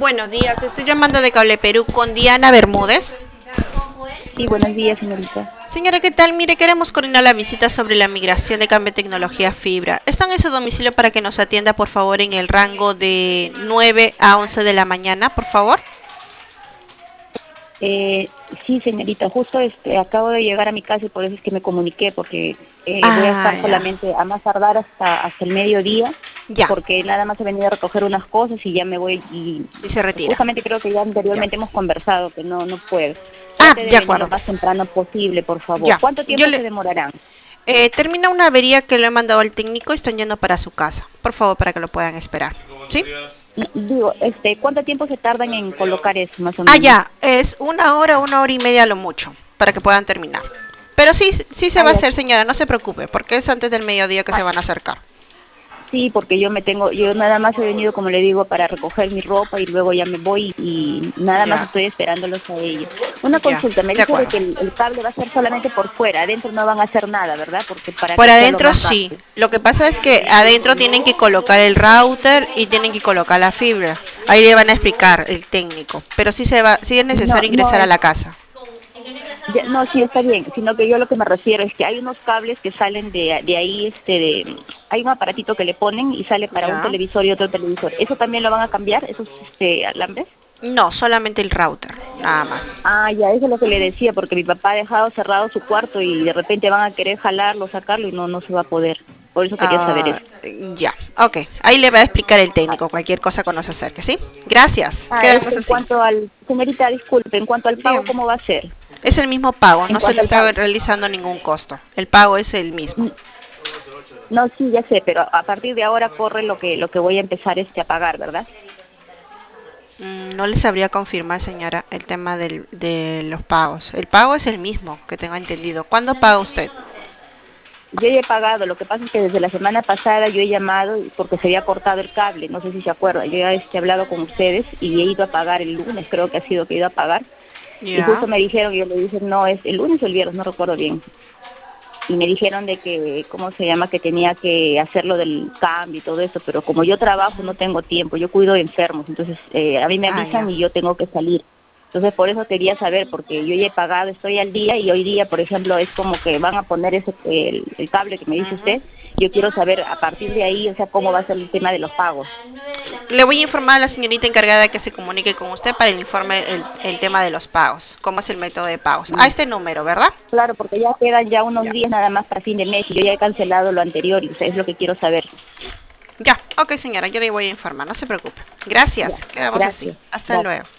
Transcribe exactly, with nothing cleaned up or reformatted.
Buenos días, estoy llamando de Cable Perú con Diana Bermúdez. Sí, buenos días, señorita. Señora, ¿qué tal? Mire, queremos coordinar la visita sobre la migración de cambio de tecnología fibra. ¿Están en su domicilio para que nos atienda, por favor, en el rango de nueve a once de la mañana, por favor? Eh, sí, señorita, justo este, acabo de llegar a mi casa y por eso es que me comuniqué, porque eh, voy a Ah, estar ya. solamente a más tardar hasta, hasta el mediodía, Ya, porque nada más he venido a recoger unas cosas y ya me voy y y se retira. justamente creo que ya Ya. anteriormente hemos conversado que no, no puedo. Ah, Trate de de venir lo acuerdo. más temprano posible, por favor. Ya. ¿Cuánto Yo tiempo se le... demorarán? eh, termina una avería que le he mandado al técnico y están yendo para su casa. Por favor, para que lo puedan esperar. ¿Sí? No, digo, este, ¿cuánto tiempo se tardan en colocar eso, más o Ah, menos? ya. Es una hora, una hora y media a lo mucho, para que puedan terminar. Pero sí, sí se Ah, va a ya. hacer, señora, no se preocupe, porque es antes del mediodía que se Ah, van a acercar. sí, porque yo me tengo, yo nada más he venido, como le digo, para recoger mi ropa y luego ya me voy y nada más Ya, estoy esperándolos a ellos. Una ya, consulta, me de dice de acuerdo. que el, el cable va a ser solamente por fuera, adentro no van a hacer nada, ¿verdad? Porque para Por que sea lo adentro más sí. rápido. Lo que pasa es que adentro tienen que colocar el router y tienen que colocar la fibra. Ahí le van a explicar el técnico. Pero sí se va, sí es No, necesario no ingresar a es, la casa. ya- no, sí está bien, sino que yo lo que me refiero es que hay unos cables que salen de, de ahí, este, de, hay un aparatito que le ponen y sale para un Ya. televisor y otro televisor. ¿Eso también lo van a cambiar, esos este, alambres? No, solamente el router, nada más. Ah, ya, eso es lo que le decía, porque mi papá ha dejado cerrado su cuarto y de repente van a querer jalarlo, sacarlo y no, no se va a poder. Por eso quería saber Ah, eso. ya, ok. Ahí le va a explicar el técnico cualquier cosa cuando se acerque, ¿sí? Gracias. Ah, Quedamos este, en así. cuanto al, señorita, disculpe, en cuanto al pago, Dígame. ¿cómo va a ser? Es el mismo pago, En no se le cuanto al está pago. realizando ningún costo. El pago es el mismo. Mm, no, sí, ya sé, pero a partir de ahora corre lo que, lo que voy a empezar este a pagar, ¿verdad? Mm, No les sabría confirmar, señora, el tema del- de los pagos. El pago es el mismo, que tengo entendido. ¿Cuándo paga usted? Yo ya he pagado, lo que pasa es que desde la semana pasada yo he llamado porque se había cortado el cable, no sé si se acuerda, yo ya este, he hablado con ustedes y he ido a pagar el lunes, creo que ha sido que he ido a pagar, y Ya. justo me dijeron, y yo le dije, no, es el lunes o el viernes, no recuerdo bien, y me dijeron de que, ¿cómo se llama?, que tenía que hacer lo del cambio y todo eso, pero como yo trabajo no tengo tiempo, yo cuido de enfermos, entonces eh, a mí me Ah, avisan ya. y yo tengo que salir. Entonces por eso quería saber, porque yo ya he pagado, estoy al día y hoy día, por ejemplo, es como que van a poner ese el, el cable que me dice Ujú. usted, yo quiero saber a partir de ahí, o sea, cómo va a ser el tema de los pagos. Le voy a informar a la señorita encargada que se comunique con usted para el informe, el, el tema de los pagos. ¿Cómo es el método de pagos? A Mm, este número, ¿verdad? claro, porque ya quedan ya unos Ya. días nada más para fin de mes y yo ya he cancelado lo anterior y o sea, es lo que quiero saber. Ya. Ok, señora, yo le voy a informar, no se preocupe. Ya, Gracias. Quedamos así. gracias. Hasta Gracias. luego.